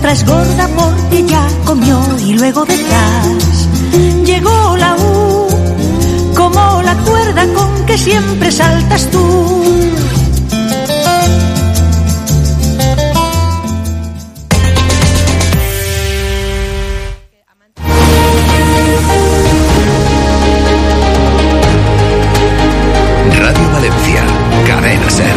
nuestra es gorda porque ya comió y luego detrás llegó la U, como la cuerda con que siempre saltas tú. Radio Valencia, Cadena Ser.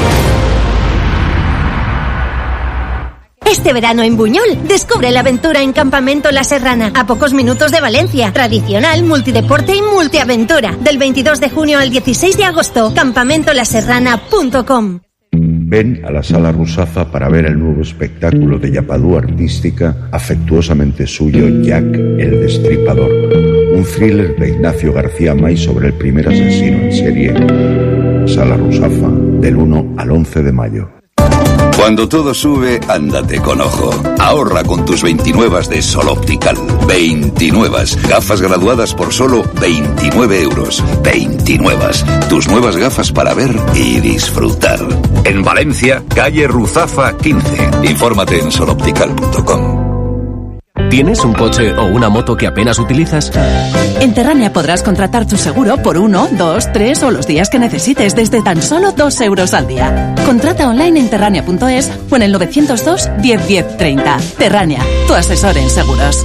Este verano en Buñol, descubre la aventura en Campamento La Serrana, a pocos minutos de Valencia. Tradicional, multideporte y multiaventura. Del 22 de junio al 16 de agosto, campamentolaserrana.com. Ven a la Sala Rusafa para ver el nuevo espectáculo de Yapadú artística, afectuosamente suyo, Jack el Destripador. Un thriller de Ignacio García May sobre el primer asesino en serie. Sala Rusafa, del 1 al 11 de mayo. Cuando todo sube, ándate con ojo. Ahorra con tus 29 de Sol Optical. 29. Gafas graduadas por solo 29 euros. 29. Tus nuevas gafas para ver y disfrutar. En Valencia, calle Ruzafa 15. Infórmate en soloptical.com. ¿Tienes un coche o una moto que apenas utilizas? En Terrania podrás contratar tu seguro por 1, 2, 3 o los días que necesites desde tan solo 2 euros al día. Contrata online en terrania.es o en el 902 10 10 30. Terrania, tu asesor en seguros.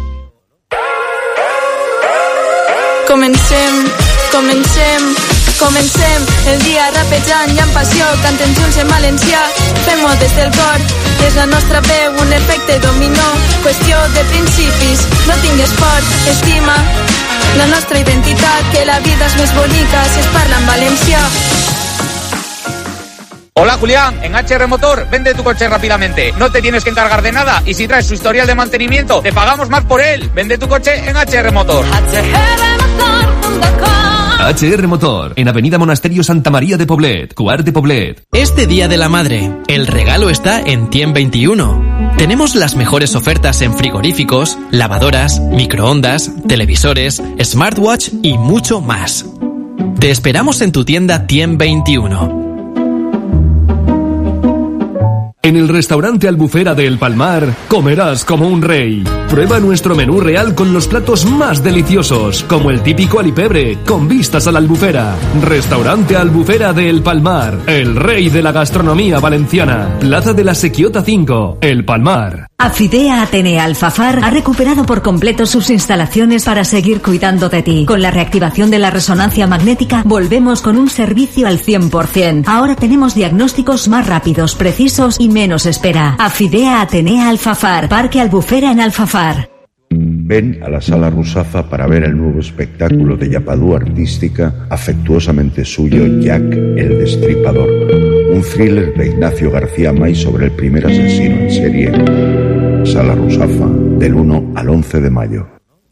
Comencem, el dia rapejant i amb passió, cantem junts en valencià, fem-ho des del cor, és la nostra veu, un efecte dominó, qüestió de principis, no tingues por, estima la nostra identitat, que la vida és més bonica si es parla en valencià. Hola Julián, en HR Motor vende tu coche rápidamente, no te tienes que encargar de nada y si traes su historial de mantenimiento te pagamos más por él. Vende tu coche en HR Motor. HR Motor, en Avenida Monasterio Santa María de Poblet, Cuart de Poblet. Este Día de la Madre, el regalo está en Tiem 21. Tenemos las mejores ofertas en frigoríficos, lavadoras, microondas, televisores, smartwatch y mucho más. Te esperamos en tu tienda Tiem 21. En el restaurante Albufera de El Palmar, comerás como un rey. Prueba nuestro menú real con los platos más deliciosos, como el típico alipebre, con vistas a la Albufera. Restaurante Albufera de El Palmar, el rey de la gastronomía valenciana. Plaza de la Sequiota 5, El Palmar. Afidea Atenea Alfafar ha recuperado por completo sus instalaciones para seguir cuidando de ti. Con la reactivación de la resonancia magnética, volvemos con un servicio al 100%. Ahora tenemos diagnósticos más rápidos, precisos y menos espera. Afidea Atenea Alfafar, Parque Albufera en Alfafar. Ven a la Sala Rusafa para ver el nuevo espectáculo de Yapadú artística, afectuosamente suyo, Jack el Destripador. Un thriller de Ignacio García May sobre el primer asesino en serie. Sala Rusafa, del 1 al 11 de mayo.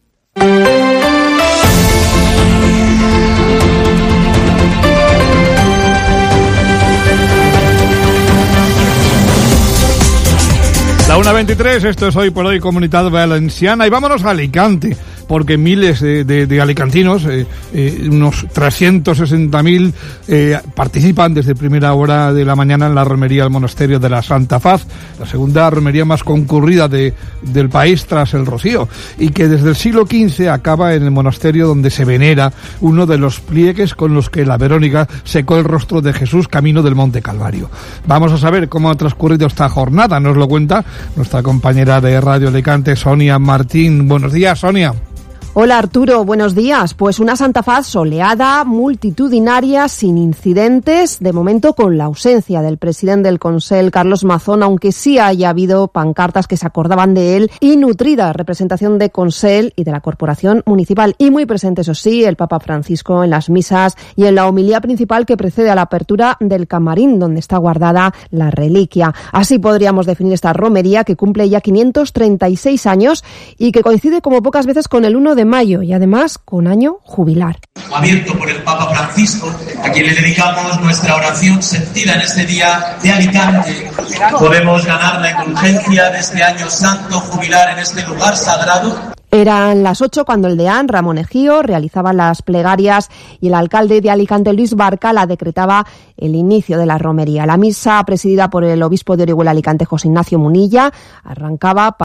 La 1:23, esto es Hoy por Hoy Comunidad Valenciana, y vámonos a Alicante, porque miles de alicantinos, unos 360.000, participan desde primera hora de la mañana en la romería del Monasterio de la Santa Faz, la segunda romería más concurrida del país tras el Rocío, y que desde el siglo XV acaba en el monasterio donde se venera uno de los pliegues con los que la Verónica secó el rostro de Jesús camino del Monte Calvario. Vamos a saber cómo ha transcurrido esta jornada, nos lo cuenta nuestra compañera de Radio Alicante, Sonia Martín. Buenos días, Sonia. Hola Arturo, buenos días. Pues una Santa Faz soleada, multitudinaria, sin incidentes, de momento con la ausencia del presidente del Consell, Carlos Mazón, aunque sí haya habido pancartas que se acordaban de él y nutrida representación de Consell y de la Corporación Municipal. Y muy presente, eso sí, el Papa Francisco en las misas y en la homilía principal que precede a la apertura del camarín donde está guardada la reliquia. Así podríamos definir esta romería que cumple ya 536 años y que coincide como pocas veces con el 1 de mayo y además con año jubilar. Abierto por el Papa Francisco, a quien le dedicamos nuestra oración sentida en este día de Alicante. Podemos ganar la indulgencia de este año santo jubilar en este lugar sagrado. Eran las 8 cuando el deán Ramón Ejío realizaba las plegarias y el alcalde de Alicante, Luis Barcala, decretaba el inicio de la romería. La misa, presidida por el obispo de Orihuela Alicante, José Ignacio Munilla, arrancaba